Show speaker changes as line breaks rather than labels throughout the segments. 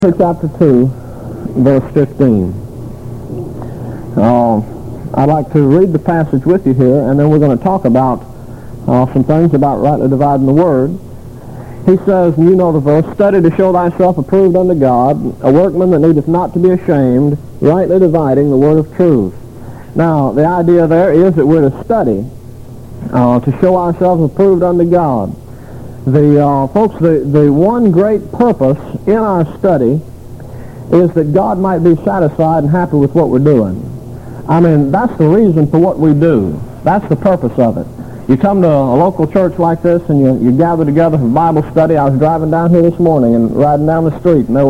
Chapter 2, verse 15. I'd like to read the passage with you here, and then we're going to talk about some things about rightly dividing the Word. He says, and you know the verse, "Study to show thyself approved unto God, a workman that needeth not to be ashamed, rightly dividing the Word of truth." Now, the idea there is that we're to study to show ourselves approved unto God. Folks, the one great purpose in our study is that God might be satisfied and happy with what we're doing. I mean, that's the reason for what we do. That's the purpose of it. You come to a local church like this and you gather together for Bible study. I was driving down here this morning and riding down the street, and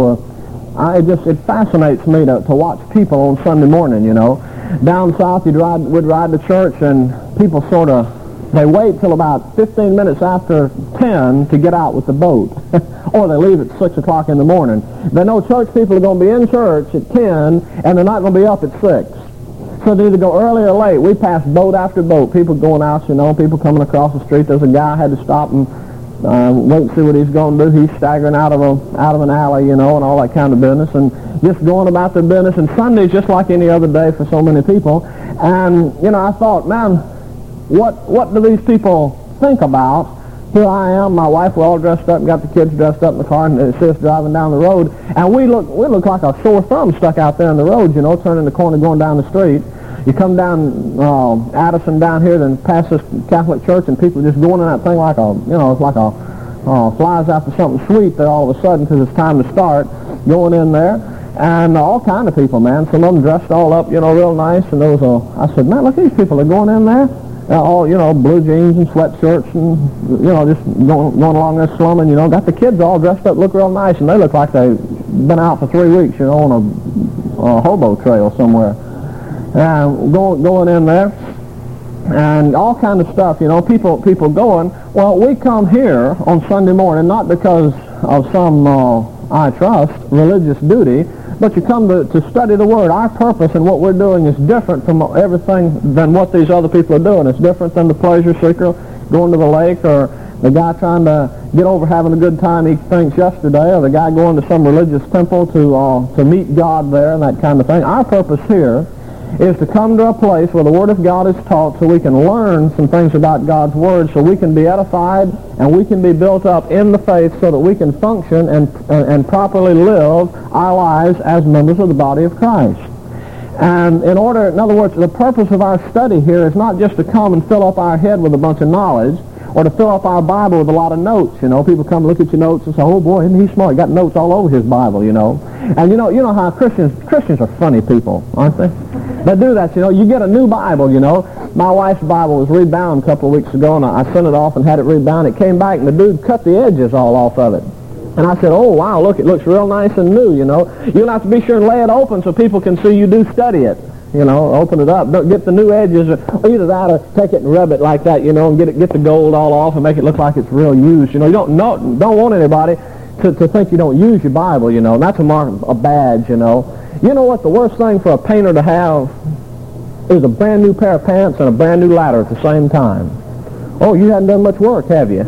it fascinates me to watch people on Sunday morning, you know. Down south, we'd ride to church, and people they wait till about 15 minutes after 10 to get out with the boat. Or they leave at 6 o'clock in the morning. They know church people are going to be in church at 10, and they're not going to be up at 6. So they either go early or late. We pass boat after boat, people going out, you know, people coming across the street. There's a guy I had to stop and wait and see what he's going to do. He's staggering out of an alley, you know, and all that kind of business, and just going about their business. And Sunday's just like any other day for so many people. And, you know, I thought, man, what do these people think about? Here I am, my wife, we're all dressed up and got the kids dressed up in the car, and they see us driving down the road, and we look like a sore thumb stuck out there in the road, you know, turning the corner going down the street. You come down Addison down here, then past this Catholic church, and people just going in that thing like it's like flies after something sweet there all of a sudden because it's time to start, going in there. And all kind of people, man. Some of them dressed all up, you know, real nice, and I said, man, look at these people, they're going in there. All, you know, blue jeans and sweatshirts and, you know, just going along there slumming, you know. Got the kids all dressed up, look real nice, and they look like they've been out for 3 weeks, you know, on a hobo trail somewhere. And going in there, and all kind of stuff, you know, people going. Well, we come here on Sunday morning not because of some, I trust, religious duty, but you come to study the Word. Our purpose and what we're doing is different from everything than what these other people are doing. It's different than the pleasure seeker going to the lake, or the guy trying to get over having a good time he thinks yesterday, or the guy going to some religious temple to meet God there and that kind of thing. Our purpose here is to come to a place where the Word of God is taught so we can learn some things about God's Word, so we can be edified and we can be built up in the faith so that we can function and properly live our lives as members of the body of Christ. And in other words, the purpose of our study here is not just to come and fill up our head with a bunch of knowledge, or to fill up our Bible with a lot of notes. You know, people come look at your notes and say, oh boy, isn't he smart? He got notes all over his Bible, you know. And you know how Christians are funny people, aren't they? They do that, you know. You get a new Bible, you know. My wife's Bible was rebound a couple of weeks ago, and I sent it off and had it rebound. It came back, and the dude cut the edges all off of it. And I said, oh, wow, look, it looks real nice and new, you know. You'll have to be sure and lay it open so people can see you do study it. You know, open it up. Don't get the new edges, or either that or take it and rub it like that, you know, and get the gold all off and make it look like it's real used. You know, you don't want anybody to think you don't use your Bible, you know. And that's a badge, you know. You know what the worst thing for a painter to have is a brand new pair of pants and a brand new ladder at the same time. Oh, you haven't done much work, have you?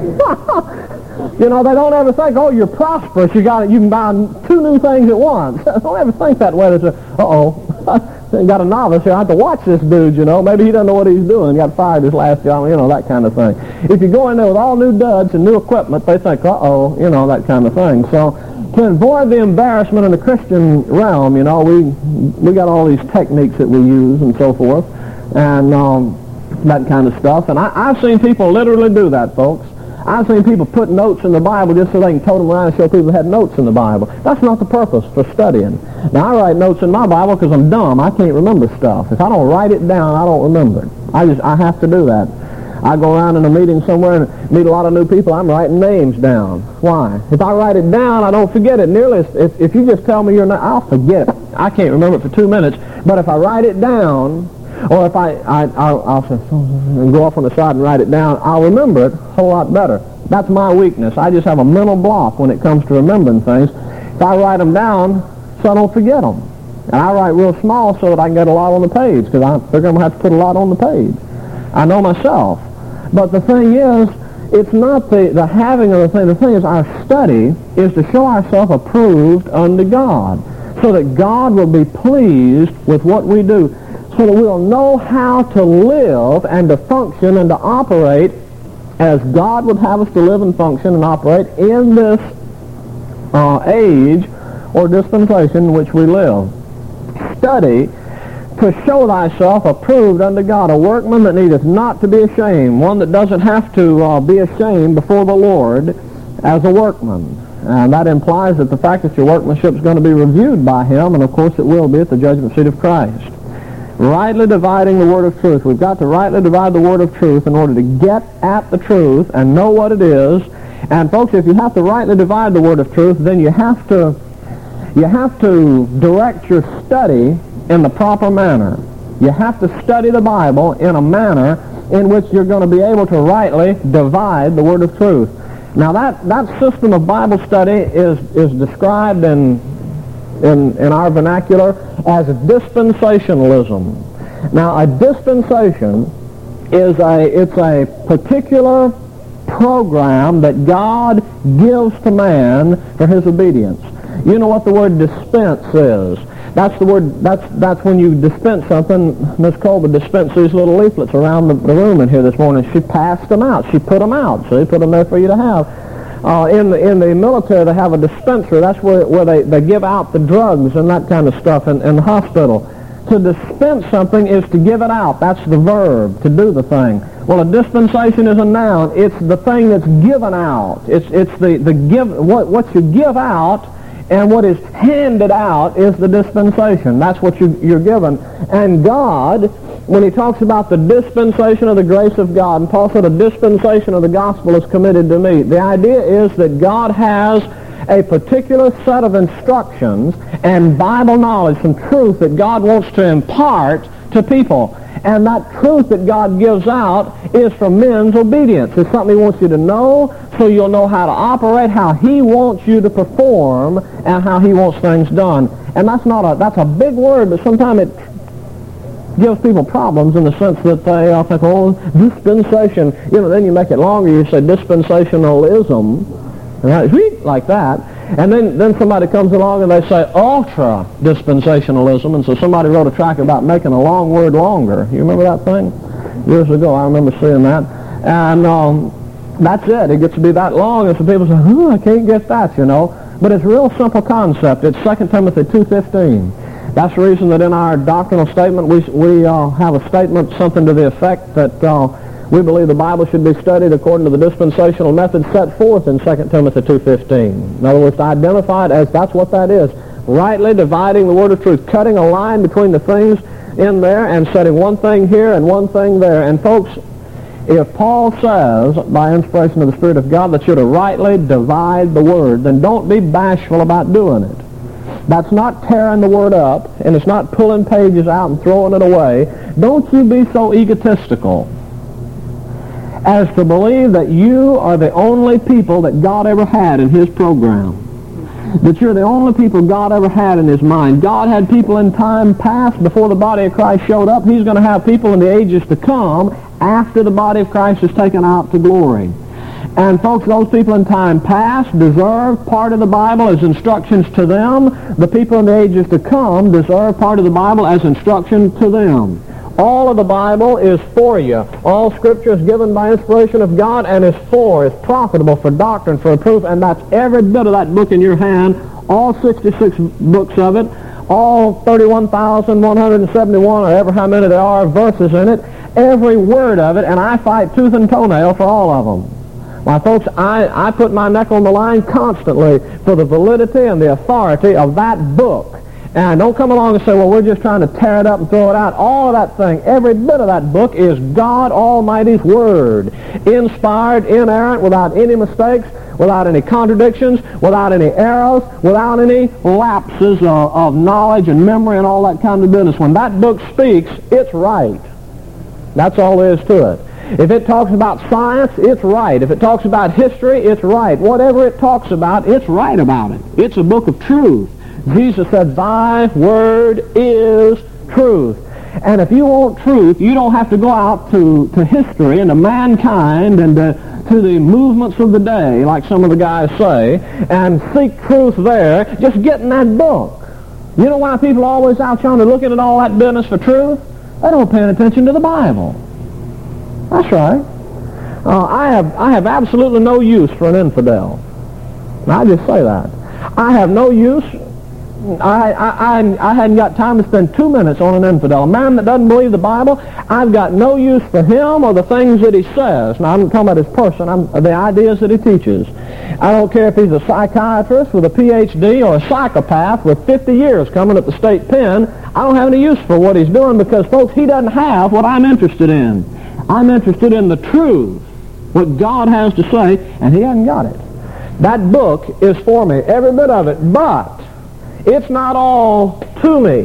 You know, they don't ever think, oh, you're prosperous. You can buy 2 new things at once. Don't ever think that way. Got a novice here. I have to watch this dude, you know. Maybe he doesn't know what he's doing. He got fired his last job, you know, that kind of thing. If you go in there with all new duds and new equipment, they think, uh-oh, you know, that kind of thing. So to avoid the embarrassment in the Christian realm, you know, we got all these techniques that we use and so forth, and that kind of stuff. And I've seen people literally do that, folks. I've seen people put notes in the Bible just so they can tote them around and show people had notes in the Bible. That's not the purpose for studying. Now, I write notes in my Bible because I'm dumb. I can't remember stuff. If I don't write it down, I don't remember it. I have to do that. I go around in a meeting somewhere and meet a lot of new people. I'm writing names down. Why? If I write it down, I don't forget it. If you just tell me your name, I'll forget it. I can't remember it for 2 minutes. But if I write it down, or if I'll go off on the side and write it down, I'll remember it a whole lot better. That's my weakness. I just have a mental block when it comes to remembering things. If I write them down, so I don't forget them. And I write real small so that I can get a lot on the page, because I figure I'm going to have to put a lot on the page. I know myself. But the thing is, It's not the having of the thing. The thing is, our study is to show ourselves approved unto God, so that God will be pleased with what we do, so that we'll know how to live and to function and to operate as God would have us to live and function and operate in this age or dispensation in which we live. Study to show thyself approved unto God, a workman that needeth not to be ashamed, one that doesn't have to be ashamed before the Lord as a workman. And that implies that the fact that your workmanship is going to be reviewed by him, and of course it will be at the judgment seat of Christ. Rightly dividing the word of truth. We've got to rightly divide the word of truth in order to get at the truth and know what it is. And folks, if you have to rightly divide the word of truth, then you have to direct your study in the proper manner. You have to study the Bible in a manner in which you're going to be able to rightly divide the word of truth. Now that system of Bible study is described in our vernacular as dispensationalism. Now a dispensation is a particular program that God gives to man for his obedience. You know what the word dispense is. That's the word. That's when you dispense something. Miss Colby dispensed these little leaflets around the room in here this morning. She passed them out. She put them out. See, put them there for you to have. In the military, they have a dispenser. That's where they give out the drugs and that kind of stuff in the hospital. To dispense something is to give it out. That's the verb, to do the thing. Well, a dispensation is a noun. It's the thing that's given out. It's the give. What you give out and what is handed out is the dispensation. That's what you're given. And God, when he talks about the dispensation of the grace of God, and Paul said a dispensation of the gospel is committed to me, the idea is that God has a particular set of instructions and Bible knowledge, some truth that God wants to impart to people. And that truth that God gives out is for men's obedience. It's something he wants you to know, so you'll know how to operate, how he wants you to perform, and how he wants things done. And that's a big word, but sometimes it gives people problems in the sense that they think, oh, dispensation. Then you make it longer, you say dispensationalism, right? Like that. And then somebody comes along and they say ultra-dispensationalism, and so somebody wrote a tract about making a long word longer. You remember that thing? Years ago, I remember seeing that. And that's it. It gets to be that long, and some people say, I can't get that, But it's a real simple concept. It's 2 Timothy 2:15. That's the reason that in our doctrinal statement we have a statement, something to the effect that we believe the Bible should be studied according to the dispensational method set forth in 2 Timothy 2:15. In other words, to identify it as that's what that is. Rightly dividing the word of truth, cutting a line between the things in there and setting one thing here and one thing there. And folks, if Paul says, by inspiration of the Spirit of God, that you're to rightly divide the word, then don't be bashful about doing it. That's not tearing the word up, and it's not pulling pages out and throwing it away. Don't you be so egotistical as to believe that you are the only people that God ever had in his program. That you're the only people God ever had in his mind. God had people in time past before the body of Christ showed up. He's going to have people in the ages to come after the body of Christ is taken out to glory. And folks, those people in time past deserve part of the Bible as instructions to them. The people in the ages to come deserve part of the Bible as instruction to them. All of the Bible is for you. All Scripture is given by inspiration of God and is profitable for doctrine, for reproof, and that's every bit of that book in your hand, all 66 books of it, all 31,171, or ever how many there are, verses in it, every word of it, and I fight tooth and toenail for all of them. My folks, I put my neck on the line constantly for the validity and the authority of that book. And don't come along and say, well, we're just trying to tear it up and throw it out. All of that thing, every bit of that book is God Almighty's Word. Inspired, inerrant, without any mistakes, without any contradictions, without any errors, without any lapses of knowledge and memory and all that kind of business. When that book speaks, it's right. That's all there is to it. If it talks about science, it's right. If it talks about history, it's right. Whatever it talks about, it's right about it. It's a book of truth. Jesus said, thy word is truth. And if you want truth, you don't have to go out to history and to mankind and to to the movements of the day, like some of the guys say, and seek truth there, just get in that book. You know why people are always out yonder looking at all that business for truth? They don't pay attention to the Bible. That's right. I have absolutely no use for an infidel. And I just say that. I have no use. I hadn't got time to spend 2 minutes on an infidel. A man that doesn't believe the Bible, I've got no use for him or the things that he says. Now, I'm not talking about his person, the ideas that he teaches. I don't care if he's a psychiatrist with a Ph.D. or a psychopath with 50 years coming at the state pen. I don't have any use for what he's doing because, folks, he doesn't have what I'm interested in. I'm interested in the truth, what God has to say, and he hasn't got it. That book is for me, every bit of it, but it's not all to me.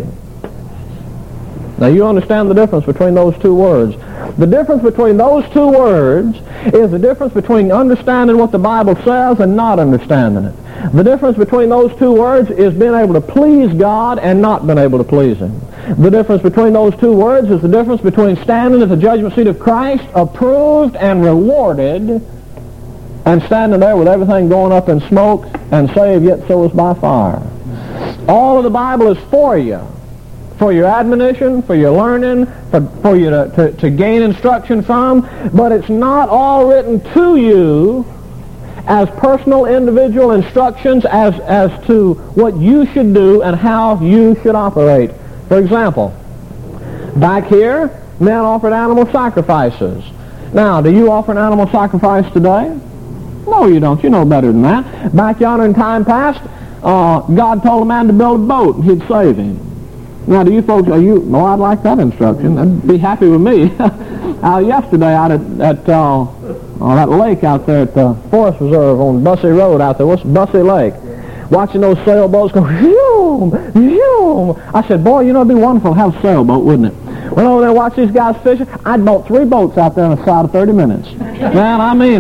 Now you understand the difference between those two words. The difference between those two words is the difference between understanding what the Bible says and not understanding it. The difference between those two words is being able to please God and not being able to please Him. The difference between those two words is the difference between standing at the judgment seat of Christ, approved and rewarded, and standing there with everything going up in smoke and saved yet so is by fire. All of the Bible is for you, for your admonition, for your learning, for you to gain instruction from, but it's not all written to you as personal individual instructions as to what you should do and how you should operate. For example, back here, men offered animal sacrifices. Now, do you offer an animal sacrifice today? No, you don't. You know better than that. Back yonder in time past, God told a man to build a boat and he'd save him. Now, do you folks, I'd like that instruction. That'd be happy with me. Yesterday out at that lake out there at the Forest Reserve on Bussy Road out there, what's Bussy Lake? Watching those sailboats go, zoom, zoom. I said, boy, it'd be wonderful to have a sailboat, wouldn't it? Went over there and watched these guys fishing. I'd bought 3 boats out there in a side of 30 minutes. Man,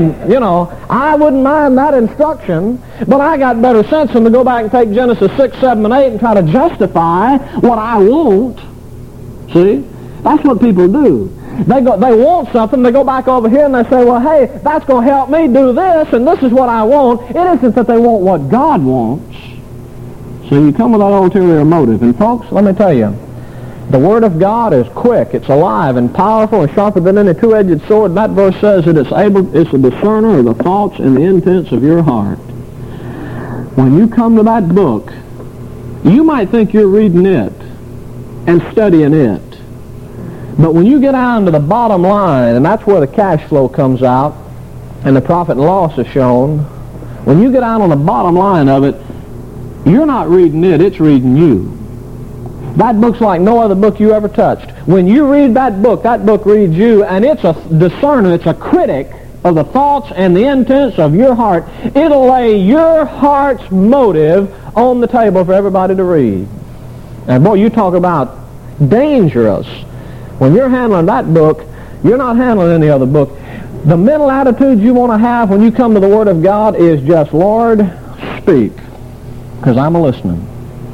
I wouldn't mind that instruction, but I got better sense than to go back and take Genesis 6, 7, and 8 and try to justify what I want. See? That's what people do. They want something, they go back over here and they say, well, hey, that's going to help me do this, and this is what I want. It isn't that they want what God wants. So you come with that ulterior motive. And folks, let me tell you, the Word of God is quick, it's alive and powerful and sharper than any two-edged sword. And that verse says that it's a discerner of the thoughts and the intents of your heart. When you come to that book, you might think you're reading it and studying it. But when you get down to the bottom line, and that's where the cash flow comes out, and the profit and loss is shown, when you get down on the bottom line of it, you're not reading it, it's reading you. That book's like no other book you ever touched. When you read that book reads you, and it's a discerner, it's a critic of the thoughts and the intents of your heart. It'll lay your heart's motive on the table for everybody to read. And boy, you talk about dangerous. When you're handling that book, you're not handling any other book. The mental attitude you want to have when you come to the Word of God is just, Lord, speak, because I'm listening.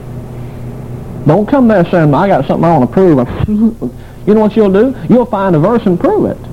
Don't come there saying, I got something I want to prove. You know what you'll do? You'll find a verse and prove it.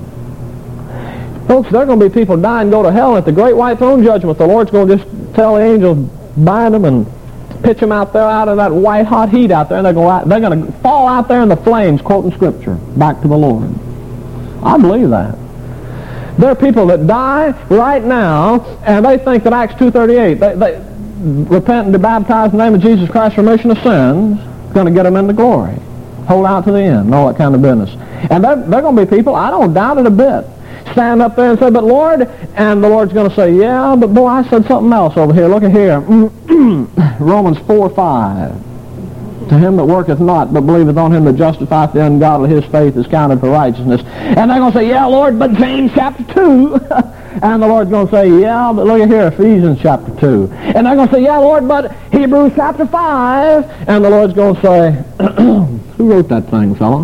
Folks, there are going to be people die and go to hell, and at the great white throne judgment, the Lord's going to just tell the angels, bind them and pitch them out there out of that white hot heat out there, and they're going to fall out there in the flames quoting Scripture back to the Lord. I believe that. There are people that die right now, and they think that Acts 2:38, they repent and be baptized in the name of Jesus Christ for remission of sins, is going to get them into glory. Hold out to the end, and all that kind of business. And they're going to be people, I don't doubt it a bit, stand up there and say, but Lord, and the Lord's going to say, yeah, but boy, I said something else over here. Look at here. Romans 4:5. To him that worketh not, but believeth on him that justifieth the ungodly, his faith is counted for righteousness. And they're going to say, yeah, Lord, but James chapter 2. And the Lord's going to say, yeah, but look at here, Ephesians chapter 2. And they're going to say, yeah, Lord, but Hebrews chapter 5. And the Lord's going to say, who wrote that thing, fella?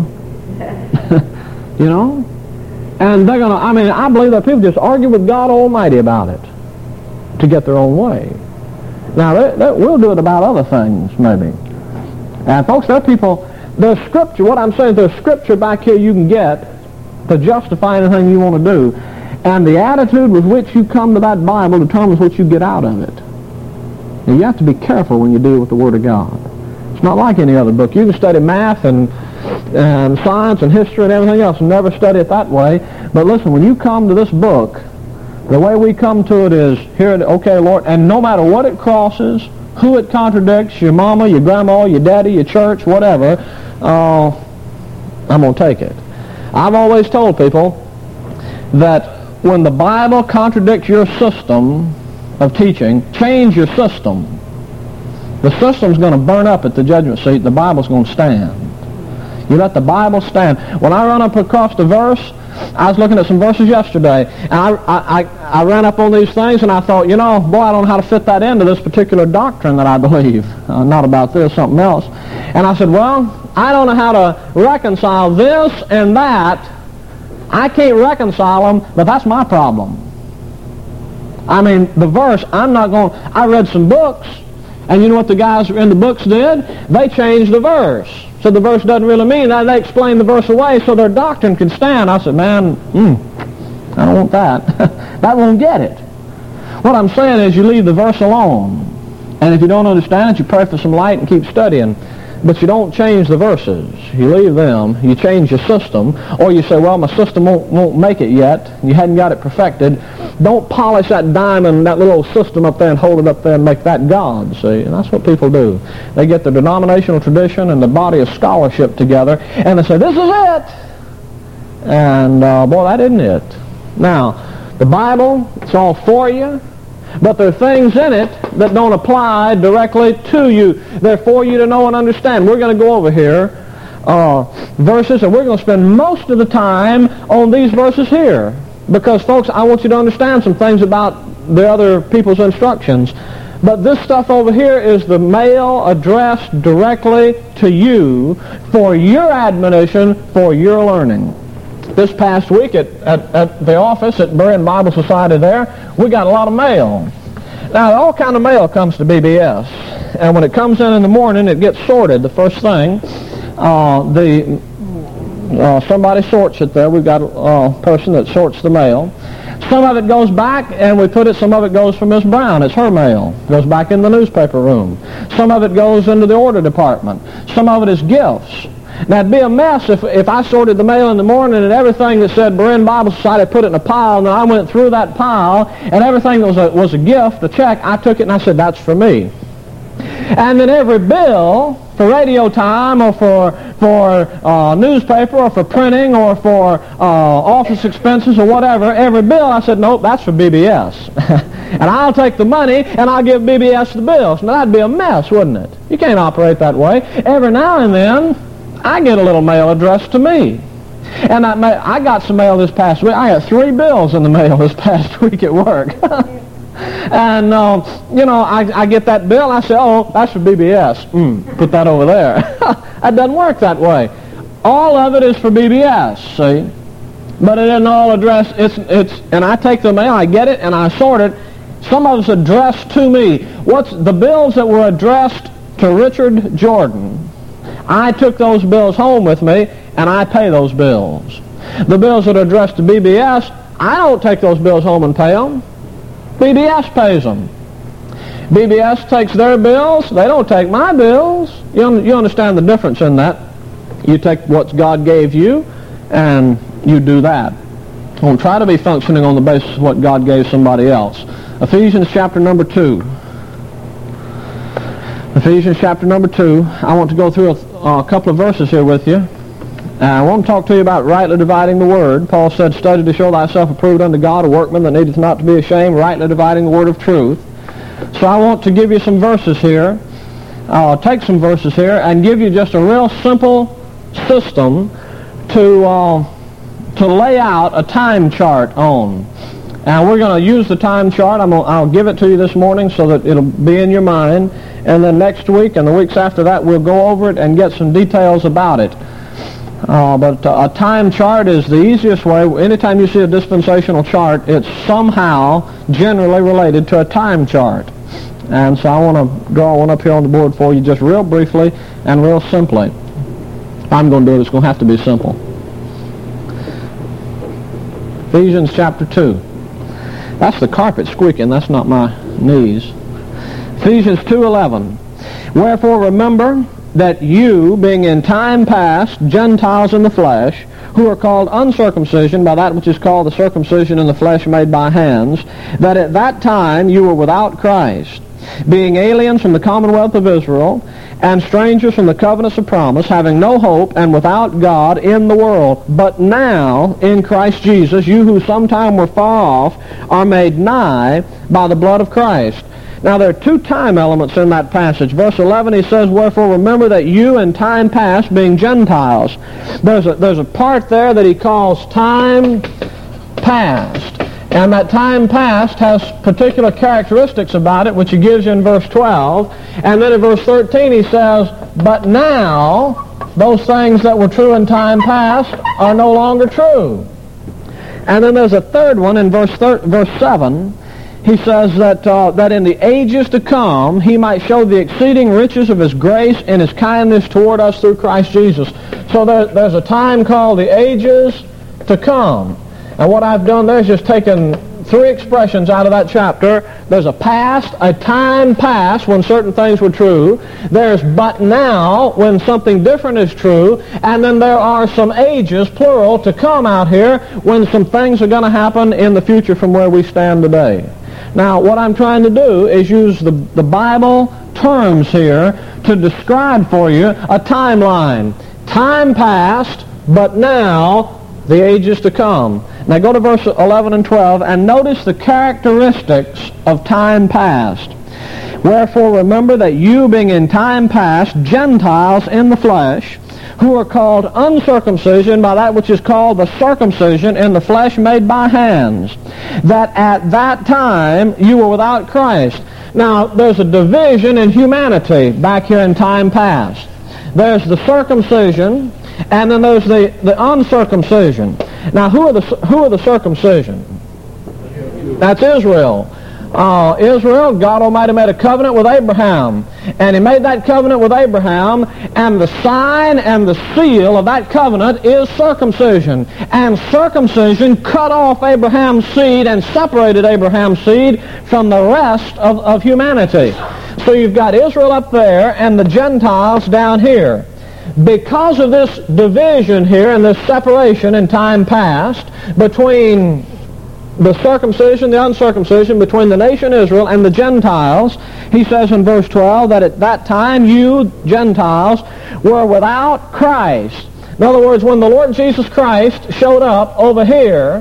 You know? And they're going to, I believe that people just argue with God Almighty about it to get their own way. Now, we'll do it about other things, maybe. And folks, there are people, there's Scripture, what I'm saying, there's Scripture back here you can get to justify anything you want to do. And the attitude with which you come to that Bible determines what you get out of it. Now, you have to be careful when you deal with the Word of God. It's not like any other book. You can study math and science and history and everything else and never study it that way. But listen, when you come to this book, the way we come to it is, here, okay, Lord, and no matter what it crosses, who it contradicts, your mama, your grandma, your daddy, your church, whatever, I'm going to take it. I've always told people that when the Bible contradicts your system of teaching, change your system. The system's going to burn up at the judgment seat. The Bible's going to stand. You let the Bible stand. When I run up across the verse, I was looking at some verses yesterday, and I ran up on these things, and I thought, boy, I don't know how to fit that into this particular doctrine that I believe. Not about this, something else. And I said, well, I don't know how to reconcile this and that. I can't reconcile them, but that's my problem. I mean, the verse, I read some books, and you know what the guys in the books did? They changed the verse. So the verse doesn't really mean that. They explained the verse away so their doctrine can stand. I said, man, I don't want that. That won't get it. What I'm saying is you leave the verse alone. And if you don't understand it, you pray for some light and keep studying. But you don't change the verses. You leave them. You change your system. Or you say, well, my system won't make it yet. You hadn't got it perfected. Don't polish that diamond, that little system up there, and hold it up there and make that God, see? And that's what people do. They get their denominational tradition and the body of scholarship together, and they say, this is it! And, boy, that isn't it. Now, the Bible, it's all for you, but there are things in it that don't apply directly to you. They're for you to know and understand. We're going to go over here, verses, and we're going to spend most of the time on these verses here. Because, folks, I want you to understand some things about the other people's instructions. But this stuff over here is the mail addressed directly to you for your admonition, for your learning. This past week at the office at Berean Bible Society there, we got a lot of mail. Now, all kind of mail comes to BBS. And when it comes in the morning, it gets sorted the first thing. Somebody sorts it there. We've got a person that sorts the mail. Some of it goes back, and some of it goes for Miss Brown. It's her mail. It goes back in the newspaper room. Some of it goes into the order department. Some of it is gifts. Now, it'd be a mess if I sorted the mail in the morning and everything that said Berean Bible Society, I put it in a pile, and I went through that pile, and everything that was a gift, a check, I took it and I said, that's for me. And then every bill for radio time or for newspaper or for printing or for office expenses or whatever, every bill, I said, nope, that's for BBS. And I'll take the money and I'll give BBS the bills. Now, that'd be a mess, wouldn't it? You can't operate that way. Every now and then, I get a little mail addressed to me. And I got some mail this past week. I got 3 bills in the mail this past week at work. And, I get that bill, I say, oh, that's for BBS. Put that over there. That doesn't work that way. All of it is for BBS, see? But it isn't all addressed. And I take the mail, I get it, and I sort it. Some of it's addressed to me. What's the bills that were addressed to Richard Jordan? I took those bills home with me, and I pay those bills. The bills that are addressed to BBS, I don't take those bills home and pay them. BBS pays them. BBS takes their bills. They don't take my bills. You understand the difference in that. You take what God gave you, and you do that. Don't try to be functioning on the basis of what God gave somebody else. Ephesians chapter number 2. Ephesians chapter number 2. I want to go through a couple of verses here with you. I want to talk to you about rightly dividing the word. Paul said, study to show thyself approved unto God, a workman that needeth not to be ashamed, rightly dividing the word of truth. So I want to give you some verses here. I'll take some verses here and give you just a real simple system to lay out a time chart on. And we're going to use the time chart. I'll give it to you this morning so that it'll be in your mind. And then next week and the weeks after that, we'll go over it and get some details about it. But a time chart is the easiest way. Anytime you see a dispensational chart, it's somehow generally related to a time chart. And so I want to draw one up here on the board for you just real briefly and real simply. I'm going to do it. It's going to have to be simple. Ephesians chapter 2. That's the carpet squeaking. That's not my knees. Ephesians 2:11. Wherefore remember that you, being in time past Gentiles in the flesh, who are called uncircumcision by that which is called the circumcision in the flesh made by hands, that at that time you were without Christ, being aliens from the commonwealth of Israel, and strangers from the covenants of promise, having no hope, and without God in the world. But now, in Christ Jesus, you who sometime were far off are made nigh by the blood of Christ. Now, there are two time elements in that passage. Verse 11, he says, wherefore remember that you in time past, being Gentiles. There's a part there that he calls time past. And that time past has particular characteristics about it, which he gives you in verse 12. And then in verse 13 he says, but now those things that were true in time past are no longer true. And then there's a third one in verse 7. He says that in the ages to come he might show the exceeding riches of his grace and his kindness toward us through Christ Jesus. So there's a time called the ages to come. And what I've done there is just taken three expressions out of that chapter. There's a past, a time past when certain things were true. There's but now when something different is true. And then there are some ages, plural, to come out here when some things are going to happen in the future from where we stand today. Now, what I'm trying to do is use the Bible terms here to describe for you a timeline. Time past, but now the ages to come. Now go to verse 11 and 12 and notice the characteristics of time past. Wherefore remember that you, being in time past Gentiles in the flesh, who are called uncircumcision by that which is called the circumcision in the flesh made by hands, that at that time you were without Christ. Now, there's a division in humanity back here in time past. There's the circumcision, and then there's the uncircumcision. Now, who are the circumcision? That's Israel. Israel, God Almighty made a covenant with Abraham. And he made that covenant with Abraham, and the sign and the seal of that covenant is circumcision. And circumcision cut off Abraham's seed and separated Abraham's seed from the rest of humanity. So you've got Israel up there and the Gentiles down here. Because of this division here and this separation in time past between the circumcision, the uncircumcision, between the nation Israel and the Gentiles, he says in verse 12 that at that time you, Gentiles, were without Christ. In other words, when the Lord Jesus Christ showed up over here,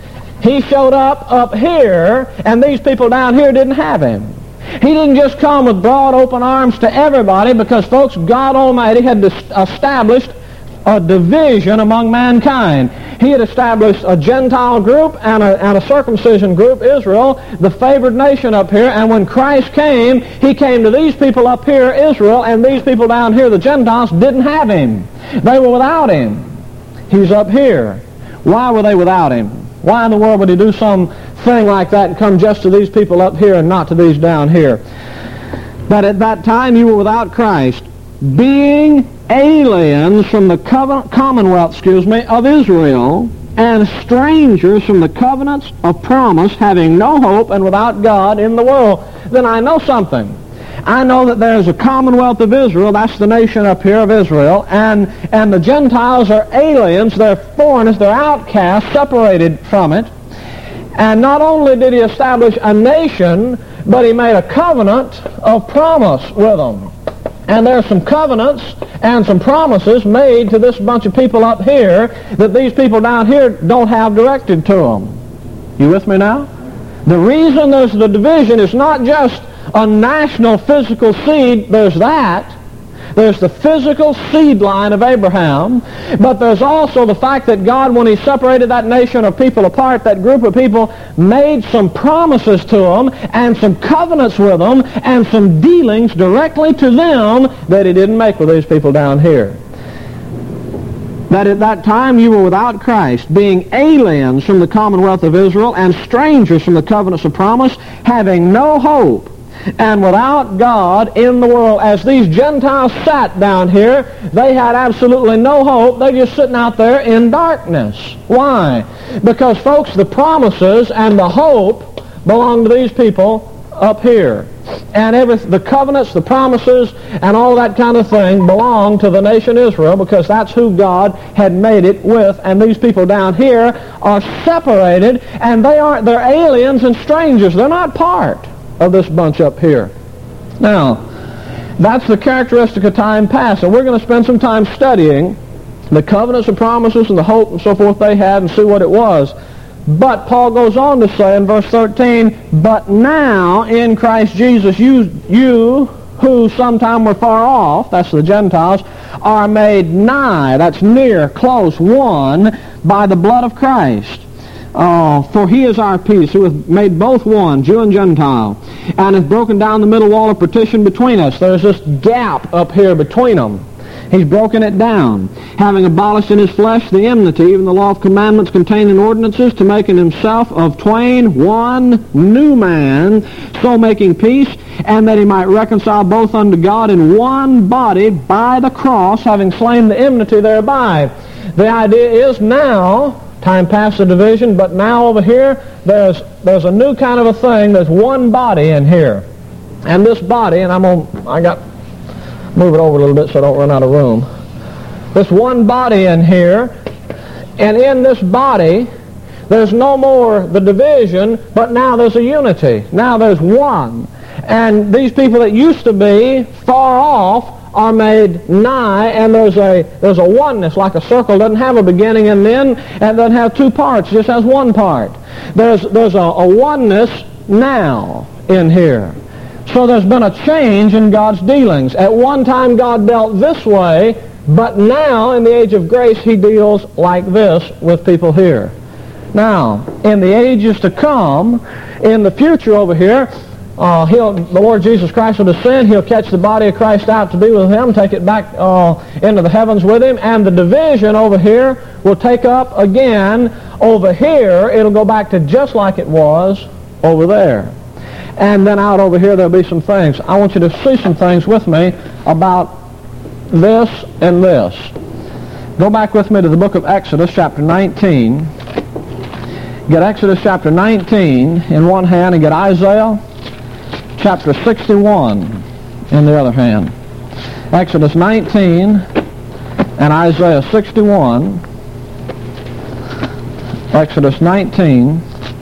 he showed up here, and these people down here didn't have him. He didn't just come with broad open arms to everybody because, folks, God Almighty had established a division among mankind. He had established a Gentile group and a circumcision group, Israel, the favored nation up here. And when Christ came, he came to these people up here, Israel, and these people down here, the Gentiles, didn't have him. They were without him. He's up here. Why were they without him? Why in the world would he do something like that and come just to these people up here and not to these down here? But at that time you were without Christ, being aliens from the commonwealth of Israel, and strangers from the covenants of promise, having no hope and without God in the world. Then I know something. I know that there's a commonwealth of Israel, that's the nation up here of Israel, and the Gentiles are aliens, they're foreigners, they're outcasts, separated from it. And not only did he establish a nation, but he made a covenant of promise with them. And there's some covenants and some promises made to this bunch of people up here that these people down here don't have directed to them. You with me now? The reason there's the division is not just a national physical seed. There's that. There's the physical seed line of Abraham, but there's also the fact that God, when he separated that nation of people apart, that group of people, made some promises to them and some covenants with them and some dealings directly to them that he didn't make with these people down here. That at that time you were without Christ, being aliens from the commonwealth of Israel and strangers from the covenants of promise, having no hope and without God in the world. As these Gentiles sat down here, they had absolutely no hope. They're just sitting out there in darkness. Why? Because, folks, the promises and the hope belong to these people up here. And the covenants, the promises, and all that kind of thing belong to the nation Israel, because that's who God had made it with. And these people down here are separated, and they're aliens and strangers. They're not part of this bunch up here. Now, that's the characteristic of time past, and we're going to spend some time studying the covenants and promises and the hope and so forth they had and see what it was. But Paul goes on to say in verse 13, but now in Christ Jesus you who sometime were far off, that's the Gentiles, are made nigh, that's near, close, one, by the blood of Christ. For he is our peace, who hath made both one, Jew and Gentile, and hath broken down the middle wall of partition between us. There's this gap up here between them. He's broken it down, having abolished in his flesh the enmity, even the law of commandments contained in ordinances, to make in himself of twain one new man, so making peace, and that he might reconcile both unto God in one body by the cross, having slain the enmity thereby. The idea is now, time past the division, but now over here, there's a new kind of a thing. There's one body in here. And this body, and move it over a little bit so I don't run out of room. This one body in here, and in this body, there's no more the division, but now there's a unity. Now there's one. And these people that used to be far off are made nigh, and there's a oneness, like a circle. Doesn't have a beginning and end, and doesn't have two parts, just has one part. There's a oneness now in here. So there's been a change in God's dealings. At one time God dealt this way, but now in the age of grace he deals like this with people here. Now, in the ages to come, in the future over here, the Lord Jesus Christ will descend. He'll catch the body of Christ out to be with him, take it back into the heavens with him, and the division over here will take up again. Over here, it'll go back to just like it was over there. And then out over here, there'll be some things. I want you to see some things with me about this and this. Go back with me to the book of Exodus, chapter 19. Get Exodus chapter 19 in one hand, and get Isaiah chapter 61 in the other hand. Exodus 19 and Isaiah 61. Exodus 19,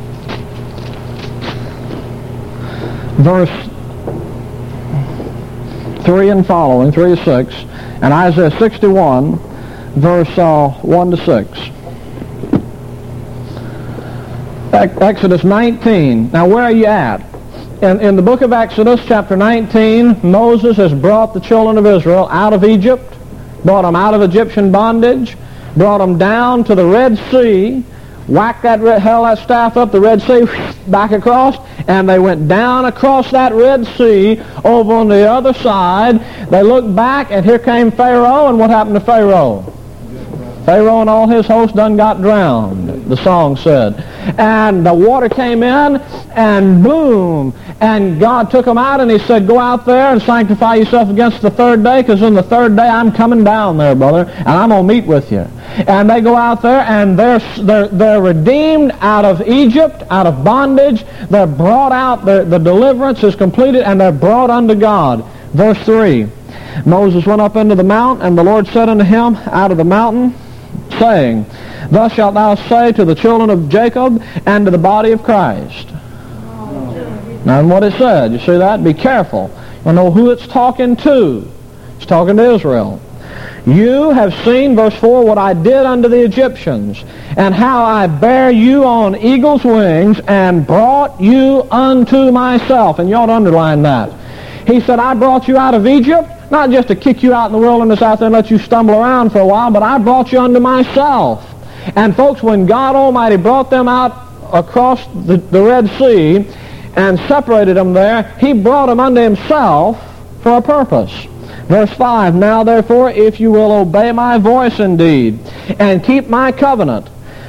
verse 3 and following, 3 to 6, and Isaiah 61, verse 1 to 6. Exodus 19. Now, where are you at? In the book of Exodus, chapter 19, Moses has brought the children of Israel out of Egypt, brought them out of Egyptian bondage, brought them down to the Red Sea, whacked held that staff up, the Red Sea, back across, and they went down across that Red Sea over on the other side. They looked back, and here came Pharaoh, and what happened to Pharaoh? Pharaoh and all his host done got drowned, the song said. And the water came in, and boom, and God took them out, and he said, go out there and sanctify yourself against the third day, because on the third day I'm coming down there, brother, and I'm going to meet with you. And they go out there, and they're redeemed out of Egypt, out of bondage. They're brought out, the deliverance is completed, and they're brought unto God. Verse 3, Moses went up into the mount, and the Lord said unto him out of the mountain, saying, thus shalt thou say to the children of Jacob and to the body of Christ. Now, and what it said, you see that? Be careful. You know who it's talking to. It's talking to Israel. You have seen, verse 4, what I did unto the Egyptians, and how I bare you on eagle's wings, and brought you unto myself. And you ought to underline that. He said, I brought you out of Egypt, not just to kick you out in the wilderness out there and let you stumble around for a while, but I brought you unto myself. And folks, when God Almighty brought them out across the Red Sea and separated them there, he brought them unto himself for a purpose. Verse 5, now therefore, if you will obey my voice indeed, and keep my covenant,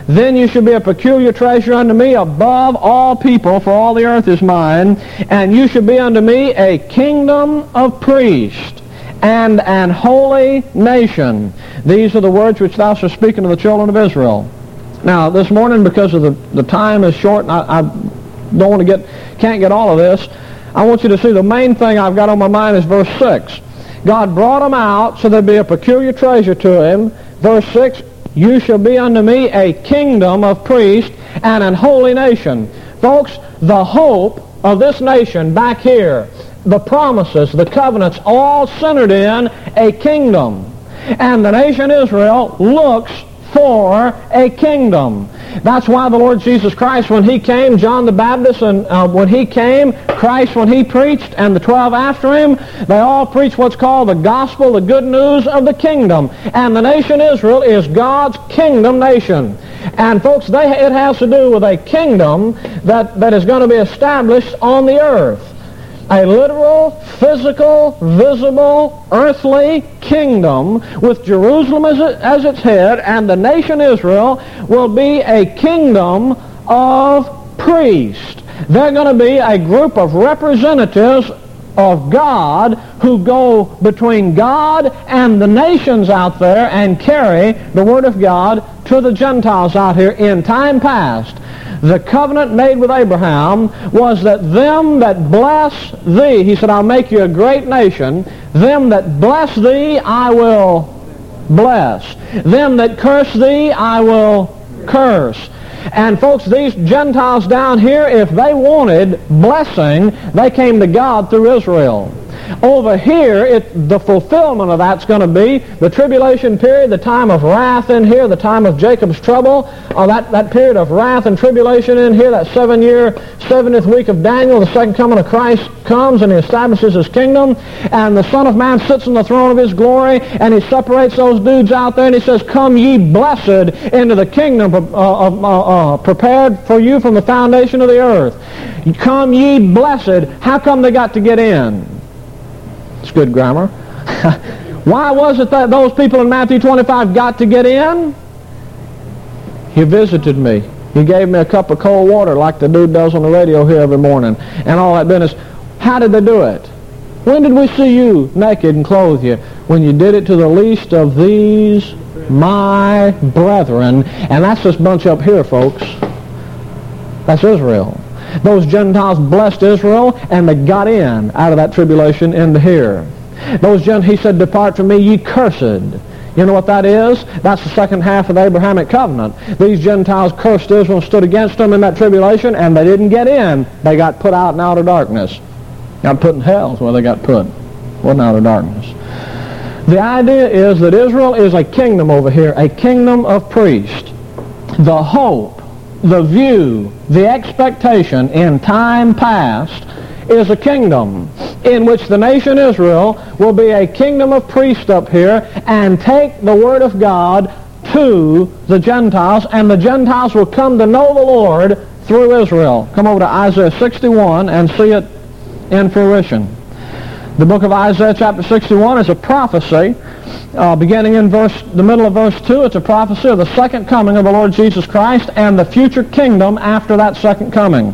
Then you shall be a peculiar treasure unto me above all people, for all the earth is mine. And you shall be unto me a kingdom of priests and an holy nation. These are the words which thou shalt speak unto the children of Israel. Now, this morning, because of the time is short, and I don't want to can't get all of this, I want you to see the main thing I've got on my mind is verse 6. God brought them out so there'd be a peculiar treasure to him. Verse 6, you shall be unto me a kingdom of priests and an holy nation. Folks, the hope of this nation back here, the promises, the covenants, all centered in a kingdom. And the nation Israel looks for a kingdom. That's why the Lord Jesus Christ, when he came, John the Baptist, and when he came, Christ, when he preached, and the 12 after him, they all preached what's called the gospel, the good news of the kingdom. And the nation Israel is God's kingdom nation. And folks, it has to do with a kingdom that is going to be established on the earth. A literal, physical, visible, earthly kingdom with Jerusalem as its head, and the nation Israel will be a kingdom of priests. They're going to be a group of representatives of God who go between God and the nations out there and carry the Word of God to the Gentiles out here in time past. The covenant made with Abraham was that them that bless thee, he said, I'll make you a great nation. Them that bless thee, I will bless. Them that curse thee, I will curse. And folks, these Gentiles down here, if they wanted blessing, they came to God through Israel. Over here, the fulfillment of that's going to be the tribulation period, the time of wrath in here, the time of Jacob's trouble, that period of wrath and tribulation in here, that 7-year, 70th week of Daniel, the second coming of Christ comes and he establishes his kingdom, and the Son of Man sits on the throne of his glory, and he separates those dudes out there, and he says, come ye blessed into the kingdom prepared for you from the foundation of the earth. Come ye blessed. How come they got to get in? It's good grammar. Why was it that those people in Matthew 25 got to get in? He visited me. He gave me a cup of cold water like the dude does on the radio here every morning and all that business. How did they do it? When did we see you naked and clothe you? When you did it to the least of these, my brethren. And that's this bunch up here, folks. That's Israel. Those Gentiles blessed Israel, and they got in out of that tribulation into here. He said, depart from me, ye cursed. You know what that is? That's the second half of the Abrahamic covenant. These Gentiles cursed Israel and stood against them in that tribulation, and they didn't get in. They got put out in outer darkness. Got put in hell is where they got put. Wasn't outer darkness. The idea is that Israel is a kingdom over here, a kingdom of priests. The hope, the view, the expectation in time past is a kingdom in which the nation Israel will be a kingdom of priests up here and take the Word of God to the Gentiles, and the Gentiles will come to know the Lord through Israel. Come over to Isaiah 61 and see it in fruition. The book of Isaiah chapter 61 is a prophecy. Beginning in the middle of verse 2, it's a prophecy of the second coming of the Lord Jesus Christ and the future kingdom after that second coming.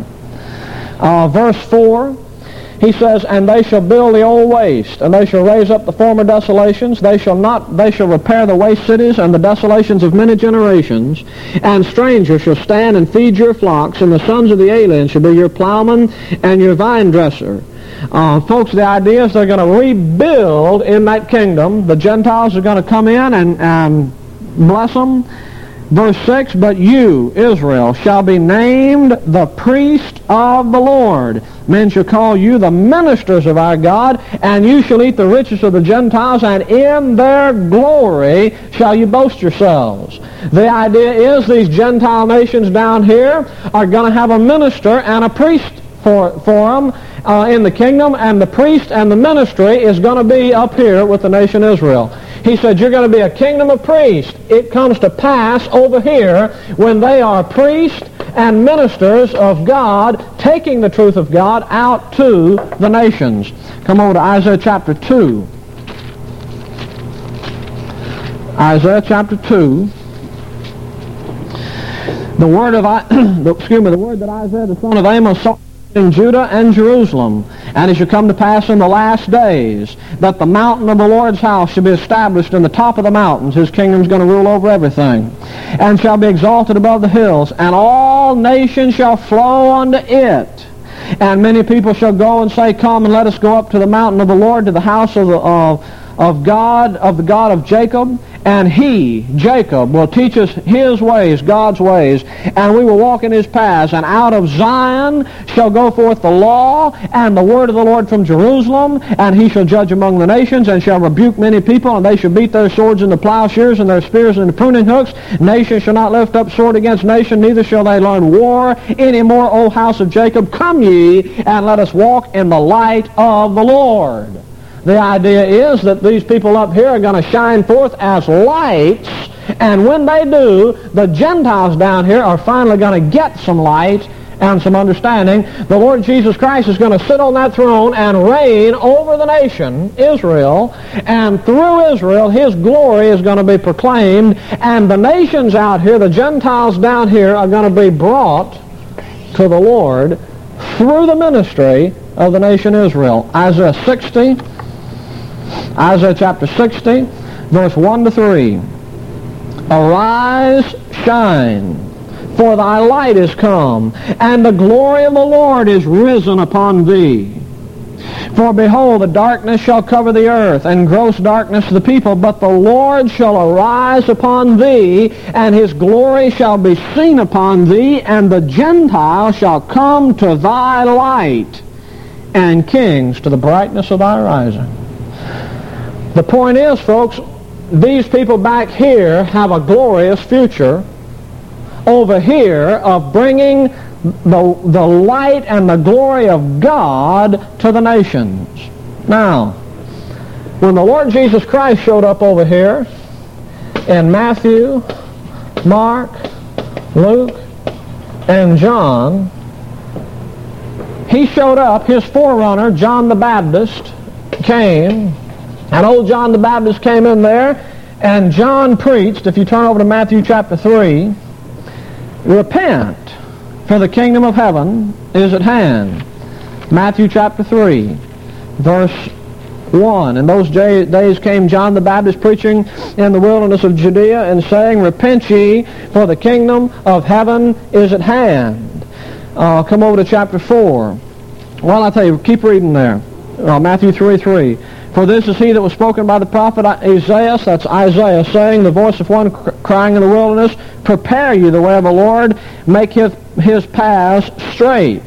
Verse 4, he says, and they shall build the old waste, and they shall raise up the former desolations. They shall repair the waste cities and the desolations of many generations. And strangers shall stand and feed your flocks, and the sons of the alien shall be your plowman and your vine dresser. Folks, the idea is they're going to rebuild in that kingdom. The Gentiles are going to come in and bless them. Verse 6, but you, Israel, shall be named the priest of the Lord. Men shall call you the ministers of our God, and you shall eat the riches of the Gentiles, and in their glory shall you boast yourselves. The idea is these Gentile nations down here are going to have a minister and a priest for them in the kingdom, and the priest and the ministry is going to be up here with the nation Israel. He said, you're going to be a kingdom of priests. It comes to pass over here when they are priests and ministers of God, taking the truth of God out to the nations. Come over to Isaiah chapter 2. Isaiah chapter 2. The word that Isaiah the son of Amos saw in Judah and Jerusalem. And it shall come to pass in the last days that the mountain of the Lord's house shall be established in the top of the mountains. His kingdom is going to rule over everything. And shall be exalted above the hills, and all nations shall flow unto it. And many people shall go and say, come and let us go up to the mountain of the Lord, to the house of the God of Jacob. And he, Jacob, will teach us his ways, God's ways, and we will walk in his paths. And out of Zion shall go forth the law and the word of the Lord from Jerusalem, and he shall judge among the nations, and shall rebuke many people, and they shall beat their swords into plowshares, and their spears into pruning hooks. Nation shall not lift up sword against nation, neither shall they learn war any more, O house of Jacob. Come ye, and let us walk in the light of the Lord. The idea is that these people up here are going to shine forth as lights, and when they do, the Gentiles down here are finally going to get some light and some understanding. The Lord Jesus Christ is going to sit on that throne and reign over the nation, Israel, and through Israel, his glory is going to be proclaimed, and the nations out here, the Gentiles down here, are going to be brought to the Lord through the ministry of the nation Israel. Isaiah chapter 60, verse 1 to 3. Arise, shine, for thy light is come, and the glory of the Lord is risen upon thee. For behold, the darkness shall cover the earth, and gross darkness the people, but the Lord shall arise upon thee, and his glory shall be seen upon thee, and the Gentiles shall come to thy light, and kings to the brightness of thy rising. The point is, folks, these people back here have a glorious future over here of bringing the light and the glory of God to the nations. Now, when the Lord Jesus Christ showed up over here in Matthew, Mark, Luke, and John, he showed up, his forerunner, John the Baptist, came. And old John the Baptist came in there, and John preached, if you turn over to Matthew chapter 3, repent, for the kingdom of heaven is at hand. Matthew chapter 3, verse 1. In those days came John the Baptist preaching in the wilderness of Judea and saying, repent ye, for the kingdom of heaven is at hand. Come over to chapter 4. Well, I tell you, keep reading there. Matthew 3:3. For this is he that was spoken by the prophet Isaiah, that's Isaiah, saying, the voice of one crying in the wilderness, prepare ye the way of the Lord, make his paths straight.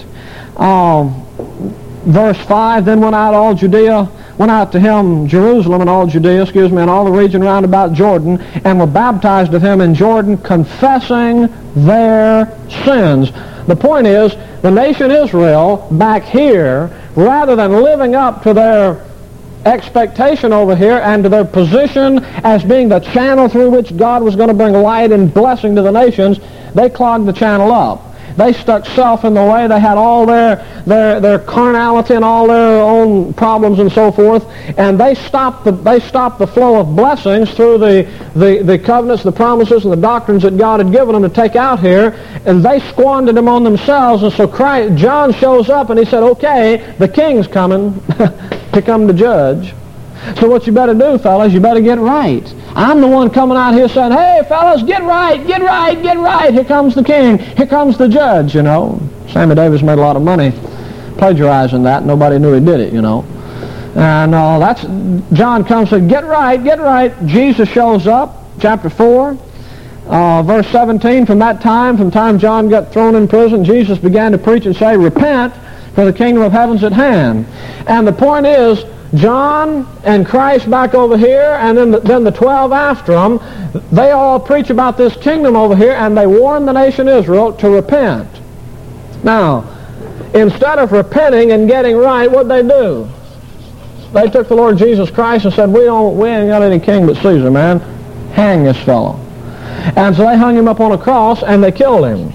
Verse 5, then went out to him Jerusalem and all Judea, and all the region round about Jordan, and were baptized of him in Jordan, confessing their sins. The point is, the nation Israel back here, rather than living up to their expectation over here and to their position as being the channel through which God was going to bring light and blessing to the nations, they clogged the channel up. They stuck self in the way. They had all their carnality and all their own problems and so forth, and they stopped the flow of blessings through the covenants, the promises, and the doctrines that God had given them to take out here, and they squandered them on themselves. And so John shows up and he said, okay, the king's coming to come to judge. So what you better do, fellas, you better get right. I'm the one coming out here saying, hey, fellas, get right, get right, get right. Here comes the king. Here comes the judge, you know. Sammy Davis made a lot of money plagiarizing that. Nobody knew he did it, you know. And John comes and said, get right, get right. Jesus shows up, chapter 4, verse 17. From the time John got thrown in prison, Jesus began to preach and say, repent, for the kingdom of heaven's at hand. And the point is, John and Christ back over here, and then the 12 after them, they all preach about this kingdom over here, and they warn the nation Israel to repent. Now, instead of repenting and getting right, what'd they do? They took the Lord Jesus Christ and said, we ain't got any king but Caesar, man. Hang this fellow. And so they hung him up on a cross, and they killed him.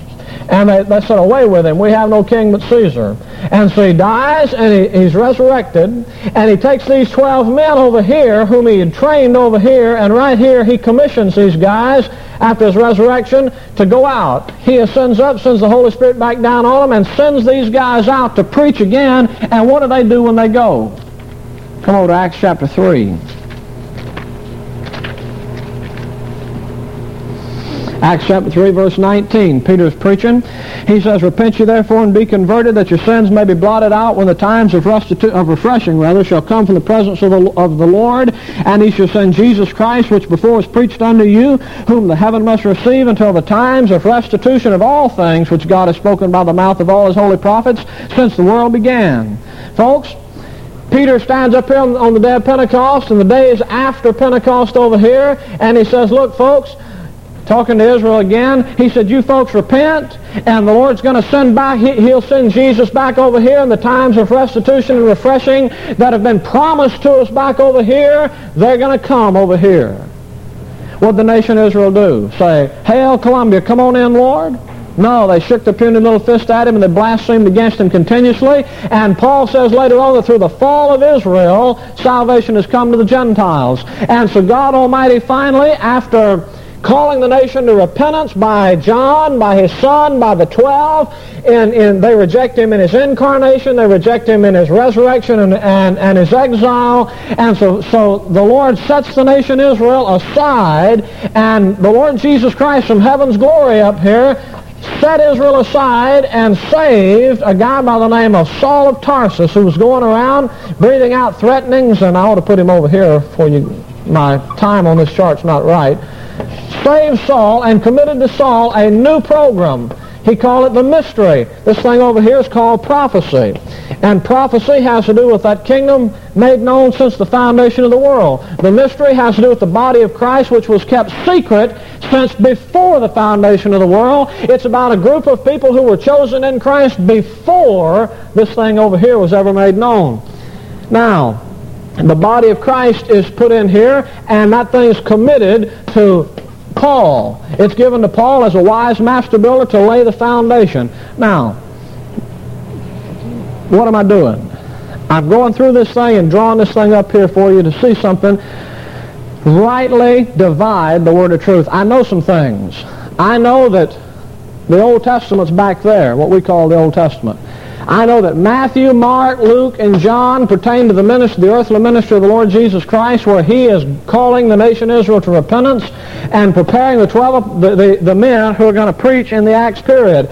And they said, away with him. We have no king but Caesar. And so he dies, and he's resurrected, and he takes these 12 men over here, whom he had trained over here, and right here he commissions these guys, after his resurrection, to go out. He ascends up, sends the Holy Spirit back down on them, and sends these guys out to preach again. And what do they do when they go? Come over to Acts chapter 3. Acts chapter 3, verse 19. Peter's preaching. He says, repent ye therefore and be converted, that your sins may be blotted out when the times of refreshing shall come from the presence of the Lord. And he shall send Jesus Christ, which before was preached unto you, whom the heaven must receive until the times of restitution of all things, which God has spoken by the mouth of all his holy prophets since the world began. Folks, Peter stands up here on the day of Pentecost, and the days after Pentecost over here, and he says, look, folks, talking to Israel again, he said, you folks repent, and the Lord's going to send back, he'll send Jesus back over here, and the times of restitution and refreshing that have been promised to us back over here, they're going to come over here. What did the nation of Israel do? Say, hail Columbia, come on in, Lord? No, they shook their puny little fist at him, and they blasphemed against him continuously. And Paul says later on that through the fall of Israel, salvation has come to the Gentiles. And so God Almighty finally, after calling the nation to repentance by John, by his son, by the 12, and they reject him in his incarnation, they reject him in his resurrection and his exile, and so the Lord sets the nation Israel aside, and the Lord Jesus Christ from heaven's glory up here set Israel aside and saved a guy by the name of Saul of Tarsus, who was going around breathing out threatenings, and I ought to put him over here for you. My time on this chart's not right. Saved Saul and committed to Saul a new program. He called it the mystery. This thing over here is called prophecy. And prophecy has to do with that kingdom made known since the foundation of the world. The mystery has to do with the body of Christ, which was kept secret since before the foundation of the world. It's about a group of people who were chosen in Christ before this thing over here was ever made known. Now, the body of Christ is put in here, and that thing is committed to Paul. It's given to Paul as a wise master builder to lay the foundation. Now, what am I doing? I'm going through this thing and drawing this thing up here for you to see something. Rightly divide the word of truth. I know some things. I know that the Old Testament's back there, what we call the Old Testament. I know that Matthew, Mark, Luke, and John pertain to the earthly ministry of the Lord Jesus Christ, where he is calling the nation Israel to repentance and preparing the men who are going to preach in the Acts period.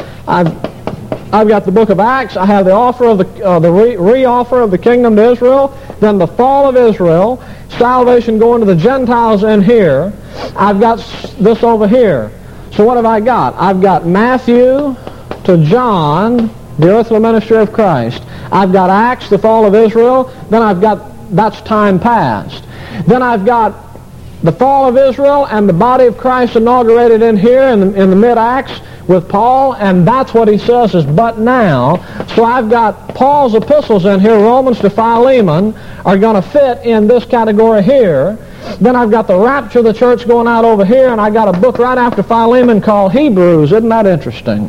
I've got the book of Acts. I have the offer of the re-offer of the kingdom to Israel, then the fall of Israel, salvation going to the Gentiles in here. I've got this over here. So what have I got? I've got Matthew to John, the earthly ministry of Christ. I've got Acts, the fall of Israel. Then I've got, that's time past. Then I've got the fall of Israel and the body of Christ inaugurated in here in the mid-Acts with Paul, and that's what he says is but now. So I've got Paul's epistles in here, Romans to Philemon, are going to fit in this category here. Then I've got the rapture of the church going out over here, and I got a book right after Philemon called Hebrews. Isn't that interesting?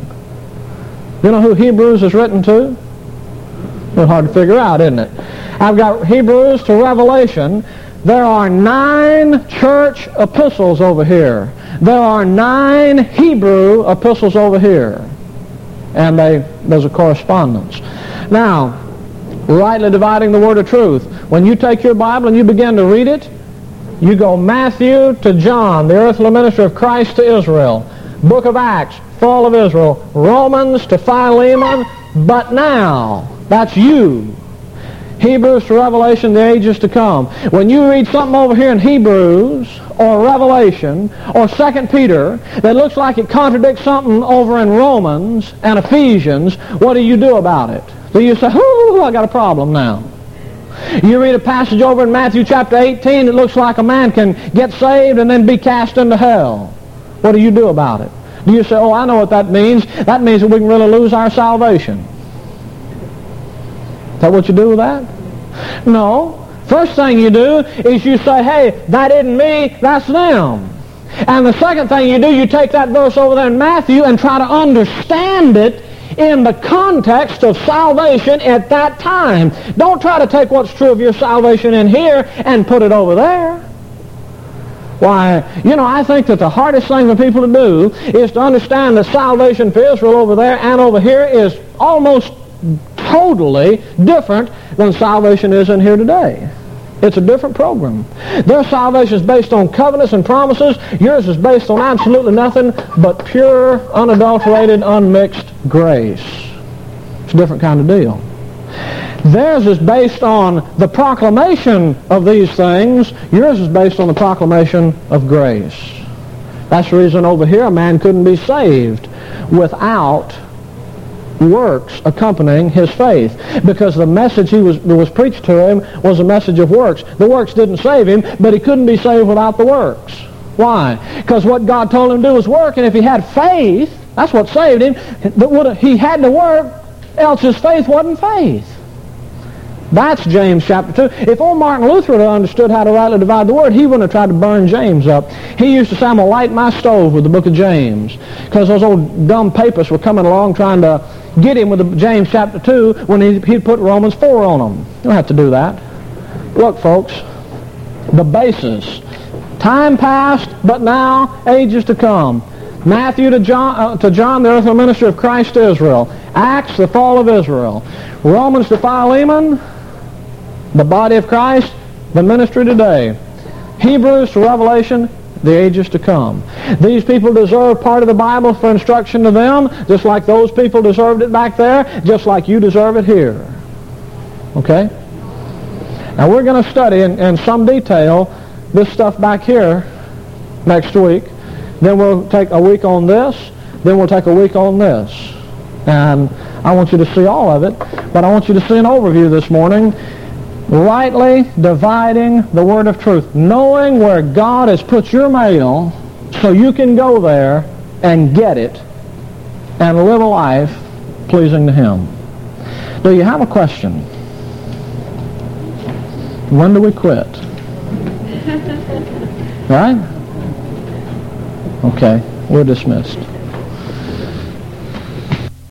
You know who Hebrews is written to? A little hard to figure out, isn't it? I've got Hebrews to Revelation. There are 9 church epistles over here. There are 9 Hebrew epistles over here. And there's a correspondence. Now, rightly dividing the word of truth. When you take your Bible and you begin to read it, you go Matthew to John, the earthly ministry of Christ to Israel. Book of Acts, fall of Israel. Romans to Philemon, but now. That's you. Hebrews to Revelation, the ages to come. When you read something over here in Hebrews or Revelation or 2 Peter that looks like it contradicts something over in Romans and Ephesians, what do you do about it? Do you say, ooh, I got a problem now? You read a passage over in Matthew chapter 18 that looks like a man can get saved and then be cast into hell. What do you do about it? Do you say, oh, I know what that means. That means that we can really lose our salvation. Is that what you do with that? No. First thing you do is you say, hey, that isn't me, that's them. And the second thing you do, you take that verse over there in Matthew and try to understand it in the context of salvation at that time. Don't try to take what's true of your salvation in here and put it over there. Why, I think that the hardest thing for people to do is to understand that salvation for Israel over there and over here is almost totally different than salvation is in here today. It's a different program. Their salvation is based on covenants and promises. Yours is based on absolutely nothing but pure, unadulterated, unmixed grace. It's a different kind of deal. Theirs is based on the proclamation of these things. Yours is based on the proclamation of grace. That's the reason over here a man couldn't be saved without works accompanying his faith, because the message that was preached to him was a message of works. The works didn't save him, but he couldn't be saved without the works. Why? Because what God told him to do was work, and if he had faith, that's what saved him. He had to work, else his faith wasn't faith. That's James chapter 2. If old Martin Luther had understood how to rightly divide the word, he wouldn't have tried to burn James up. He used to say, I'm going to light my stove with the book of James, because those old dumb papists were coming along trying to get him with James chapter 2 when he'd put Romans 4 on them. You don't have to do that. Look, folks, the basis. Time past, but now ages to come. Matthew to John, the earthly ministry of Christ to Israel. Acts, the fall of Israel. Romans to Philemon, the body of Christ, the ministry today. Hebrews to Revelation, the ages to come. These people deserve part of the Bible for instruction to them, just like those people deserved it back there, just like you deserve it here. Okay? Now we're going to study in some detail this stuff back here next week. Then we'll take a week on this. Then we'll take a week on this. And I want you to see all of it, but I want you to see an overview this morning. Rightly dividing the word of truth. Knowing where God has put your mail so you can go there and get it and live a life pleasing to Him. Do you have a question? When do we quit? Right? Okay, we're dismissed.